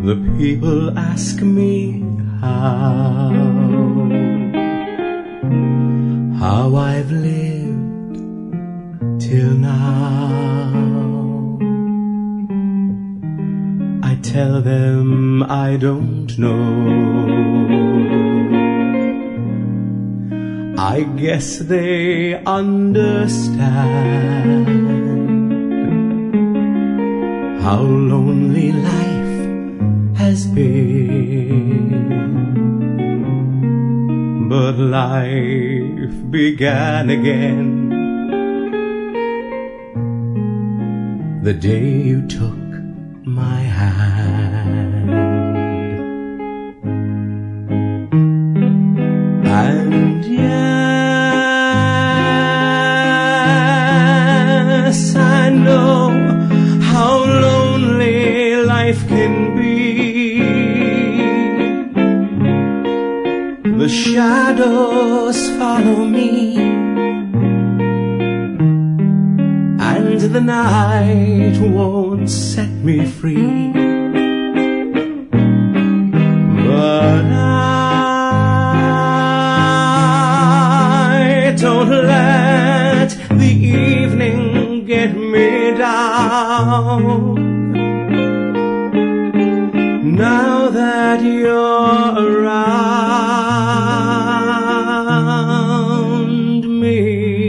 The people ask me how I've lived till now. I tell them I don't know. I guess they understand how lonely life has been. But life began again the day you took my hand. And yes, I know how lonely life can be. The shadows follow me, and the night won't set me free. But I don't let the evening get me down. Now that you're around me,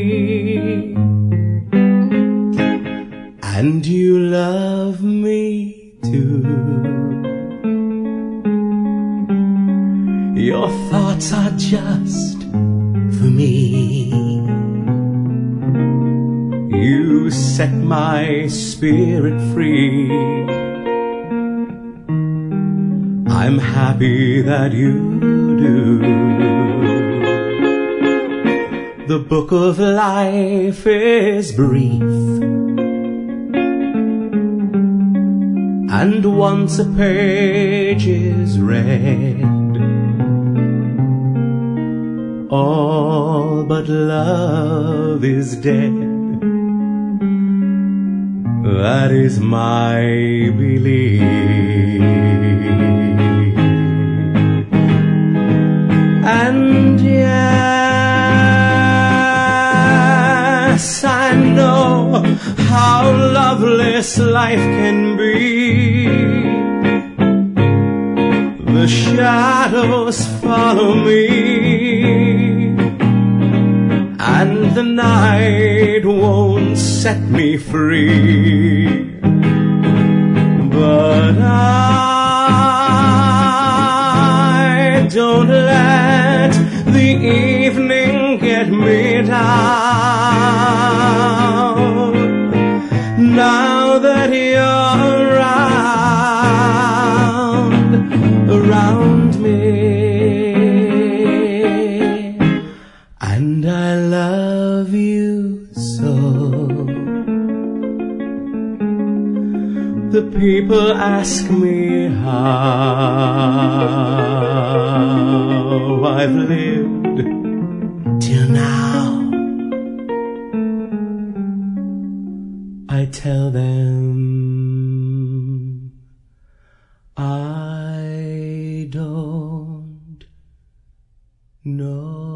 and you love me too. Your thoughts are just for me. You set my spirit free. I'm happy that you do. The book of life is brief, and once a page is read, all but love is dead. That is my belief. And yes, I know how loveless life can be. The shadows follow me, and the night won't set me free. But I don't let the evening get me down. Now that you're around me, and I love you so. The people ask me how I've lived till now. I tell them I don't know.